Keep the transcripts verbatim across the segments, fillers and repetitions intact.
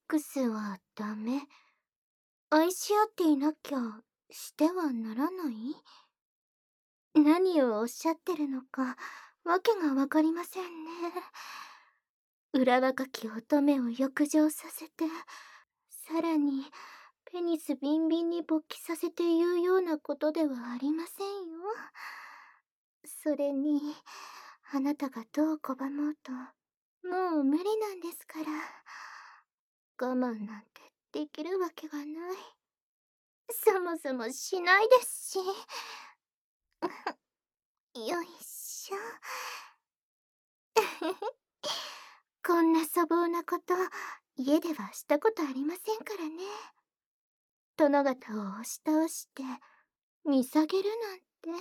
クスはダメ。愛し合っていなきゃしてはならない？何をおっしゃってるのかわけがわかりませんね。裏若き乙女を浴場させて、さらにペニスビンビンに勃起させて言うようなことではありませんよ。それにあなたがどう拒もうともう無理なんですから。我慢なんてできるわけがない。そもそもしないですし。よいしょ。こんな粗暴なこと家ではしたことありませんからね。殿方を押し倒して見下げるなんて。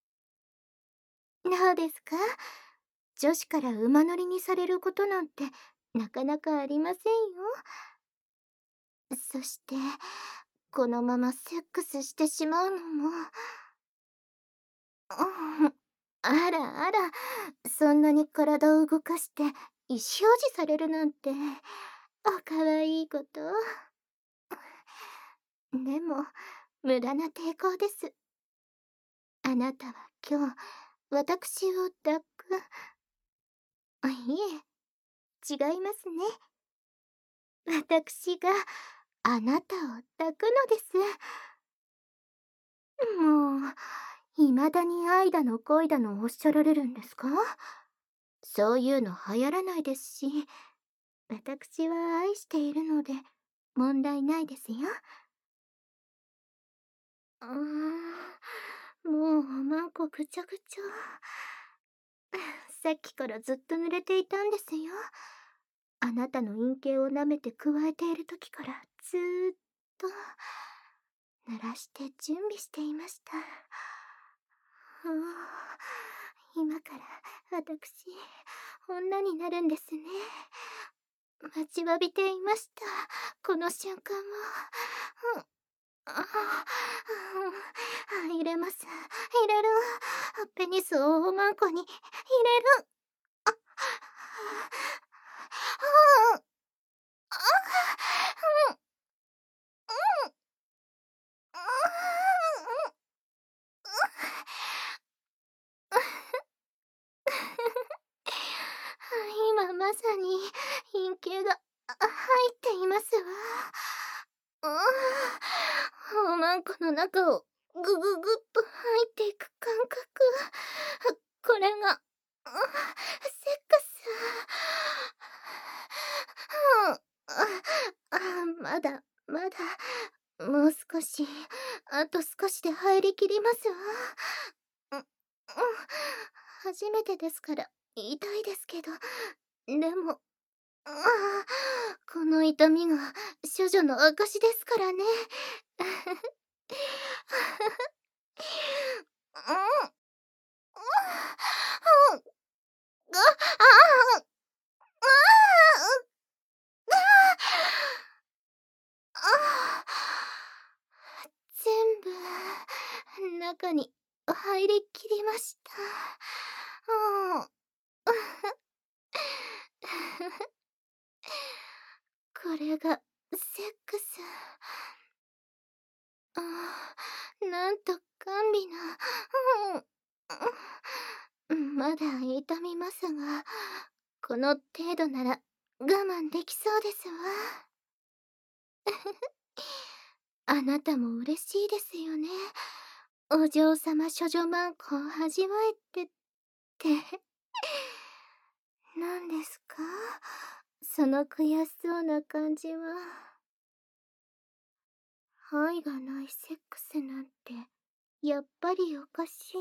どうですか？女子から馬乗りにされることなんてなかなかありませんよ。そしてこのままセックスしてしまうのも。うん、あらあら、そんなに体を動かして意思表示されるなんておかわいいこと。でも無駄な抵抗です。あなたは今日私を抱く。あ、いえ、違いますね。私があなたを抱くのです。もう未だに愛だの恋だのおっしゃられるんですか？そういうの流行らないですし、私は愛しているので問題ないですよ。うーん、もうおまんこぐちゃぐちゃ。さっきからずっと濡れていたんですよ。あなたの陰茎を舐めてくわえている時からずーっと濡らして準備していました。おー、今から私女になるんですね。待ちわびていました、この瞬間を。うん、ああ、入れます、入れる。ペニスをおまんこに入れる。ああああうんうん今まさに陰茎が入っていますわ。うん、おまんこの中をぐぐぐっと入っていく感覚。これが、セックス。うん、あ、まだまだもう少し、あと少しで入りきりますわ。うん、うん、初めてですから痛いですけど、でも、ああ、この痛みが処女の証ですからね。うん、うん、うん、あ、ああ、ああ、ああ、全部中に入りきりました。うん。これがセックス。ああ、なんと甘美な。うん。まだ痛みますが、この程度なら我慢できそうですわ。あなたも嬉しいですよね。お嬢様処女マンコを味わえてって。何ですか？その悔しそうな感じは。愛がないセックスなんてやっぱりおかしい。うん。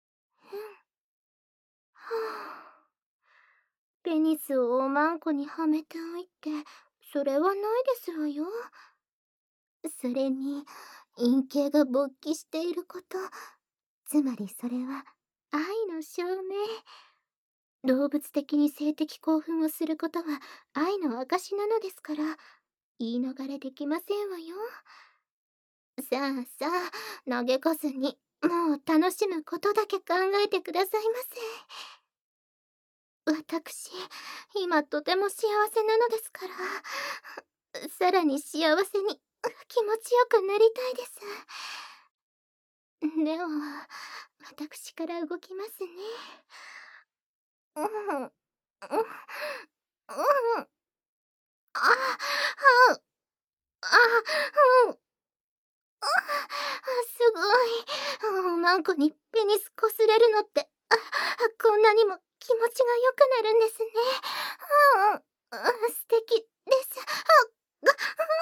はあ。ペニスをおまんこにはめておいて、それはないですわよ。それに陰茎が勃起していること、つまりそれは愛の証明。動物的に性的興奮をすることは愛の証なのですから、言い逃れできませんわよ。さあさあ、嘆かずにもう楽しむことだけ考えてくださいませ。私今とても幸せなのですから。 さらに幸せに気持ちよくなりたいです。では、私から動きますね。うん、うん、うん、あ、はう、あ、うん。あ、すごい。おまんこにペニス擦れるのって、あ、こんなにも気持ちが良くなるんですね。うん、うん、素敵です。あ、が、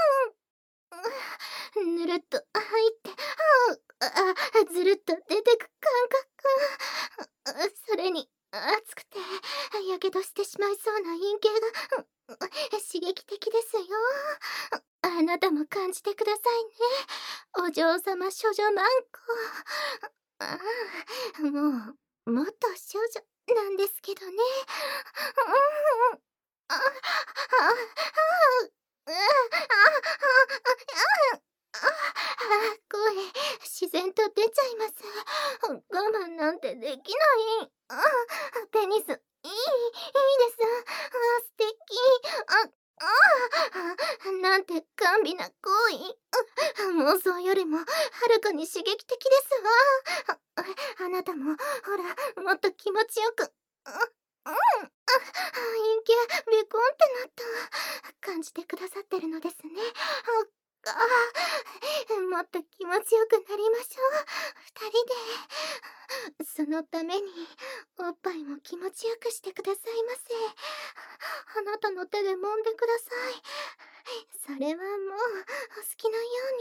うん、ぬるっと入って、ああ、ずるっと出てく感覚。それに、熱くて、やけどしてしまいそうな陰茎が、刺激的ですよ。あなたも感じてくださいね。お嬢様処女マンコ。ああ、もう、もっと少女なんですけどね。うん、あ、あ、あ、あ、う、あ、あ、あ、あ、声、自然と出ちゃいます。我慢なんてできない。あ、ペニス、いい、いいです。あ、素敵。あ、あ、なんて甘美な行為。妄想よりもはるかに刺激的ですわ。あ、あなたも、ほら、もっと気持ちよく。うん、うん。あ、陰茎、ビコンってなった。感じてくださってるのですね。あ、あ、もっと気持ちよくなりましょう。二人で。そのために、おっぱいも気持ちよくしてくださいませ。あなたの手で揉んでください。それはもう、お好きなよ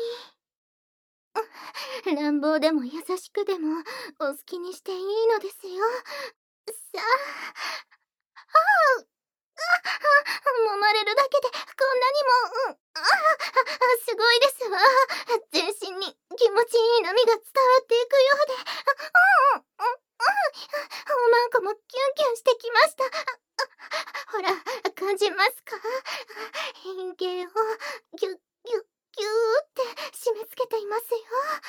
うに。乱暴でも優しくでも、お好きにしていいのですよ。さあ。あう。あ、揉まれるだけでこんなにも、うん、ああ、すごいですわ。全身に気持ちいい波が伝わっていくようで、あ、うん、うん、うん、おまんこもキュンキュンしてきました。あ、ほら、感じますか？陰茎をギュッギュッギューって締め付けていますよ。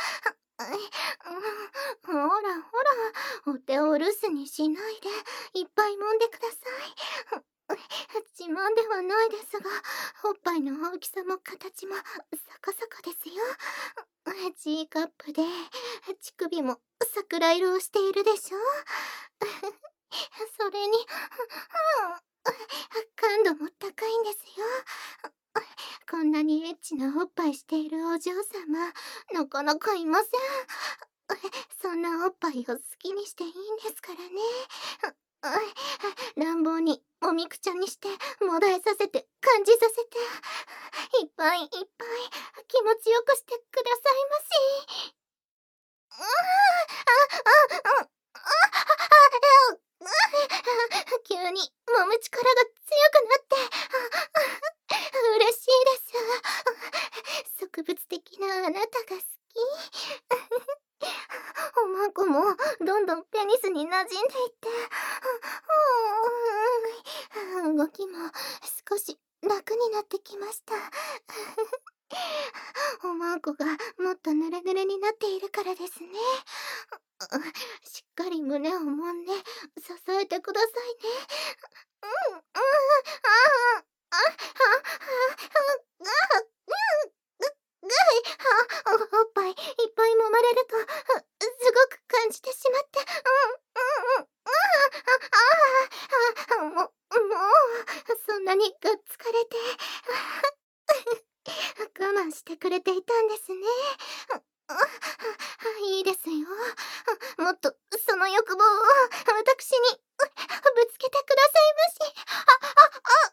うん、ほらほら、お手を留守にしないで、いっぱい揉んでください。自慢ではないですが、おっぱいの大きさも形もそこそこですよ。G カップで、乳首も桜色をしているでしょ。それに、感度も高いんですよ。こんなにエッチなおっぱいしているお嬢様、なかなかいません。そんなおっぱいを好きにしていいんですからね。乱暴にもみくちゃにしてもだえさせて感じさせて、いっぱいいっぱい気持ちよくしてくださいまし。うあ、あ、あ、あ、あ、急に揉む力が強くなって、嬉しいです。植物的なあなたが好き。おまんこもどんどんペニスに馴染んでいって、動きも少し楽になってきました。おまんこがもっとヌレヌレになっているからですね。しっかり胸を揉んで支えてくださいね。うん、うん、ああ、あ、あ、あ、あ、あ、ぐ、ぐい、あ、お、おっぱいいっぱい揉まれると、すごく感じてしまって、うん、うん、うん、ああ、ああ、あ、も、もう、そんなにがっつかれて、我慢してくれていたんですね。いいですよ。もっとその欲望を私にぶつけてくださいまし。あ、あ、あ、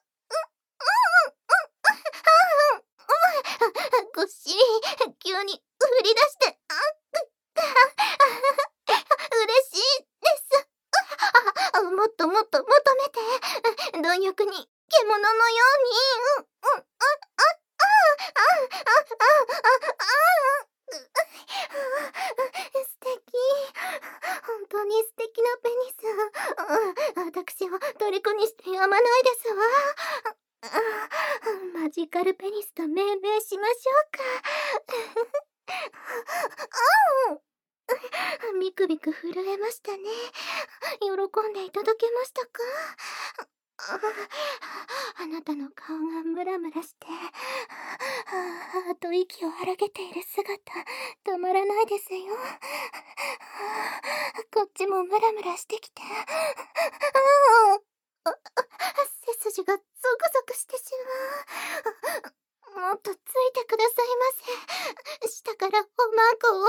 うん、うん、うん、うん、ごっしり、急に振り出して、あ、嬉しいです。あ、もっともっと求めて、貪欲に獣のように、うん、うん、あ、あ、あ、あ、あ、あ、あ、あ、素敵。本当に素敵なペニス。うん、私を虜にしてやまないですわ。マジカルペニスと命名しましょうか。うん、ビクビク震えましたね。喜んでいただけましたか？あなたの顔がムラムラしてあと息を荒げている姿、たまらないですよ。こっちもムラムラしてきて。ああ、背筋がゾクゾクしてしまう。もっとついてくださいませ。下からおまんこを。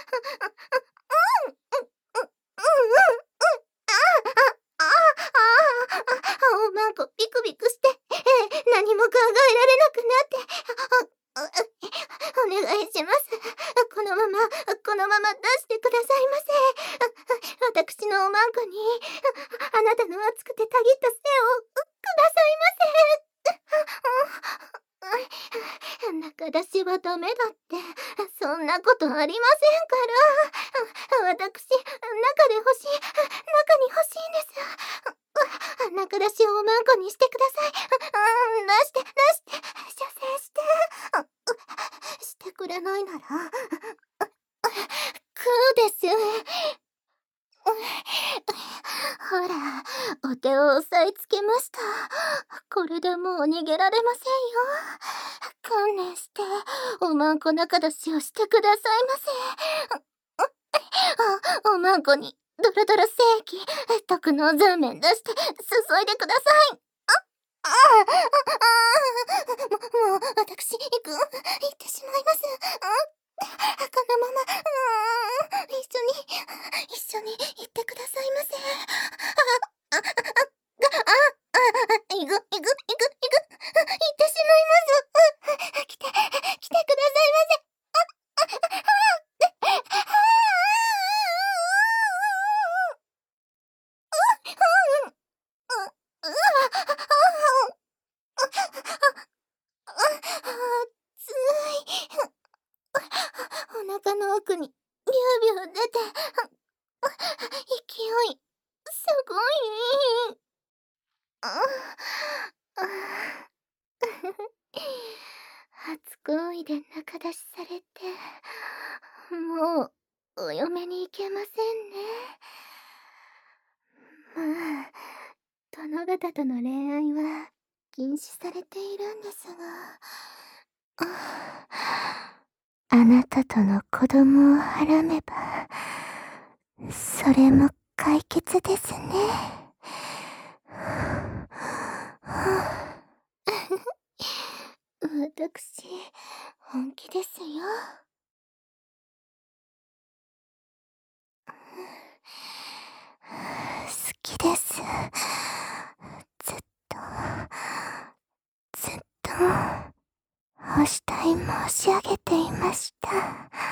ああ、ああ、おまんこビクビクして、何も考えられなくなって、お願いします。このまま、このまま出してくださいませ。私のおまんこに、あなたの熱くてたぎった背をくださいませ。中出しはダメだって、そんなことありませんから。私、中で欲しい、中に欲しいんです。中出しをおまんこにしてください。出して、出して、射精して。してくれないなら、食うです。ほら、お手を押さえつけました。これでもう逃げられませんよ。観念して、おまんこ中出しをしてくださいませ。お、おまんこに、ドロドロ精液、特の座面出して、注いでください。ああ、ああ、もう、私、行く、行ってしまいます。このまま、一緒に、一緒に行ってくださいませ。あ、あ、あ、あ、あ、行く、行く、行く、行く、行ってしまいます。来て、来てくださいませ。つい。お腹の奥にビュービュー出て、勢い、すごい。初恋で中出しされて、もう、お嫁に行けませんね。まあ、殿方との恋愛は禁止されているんですが、あなたとの子供をはらめば、それも解決ですね。私、本気ですよ。好きです。ずっと、ずっと、お慕い申し上げていました。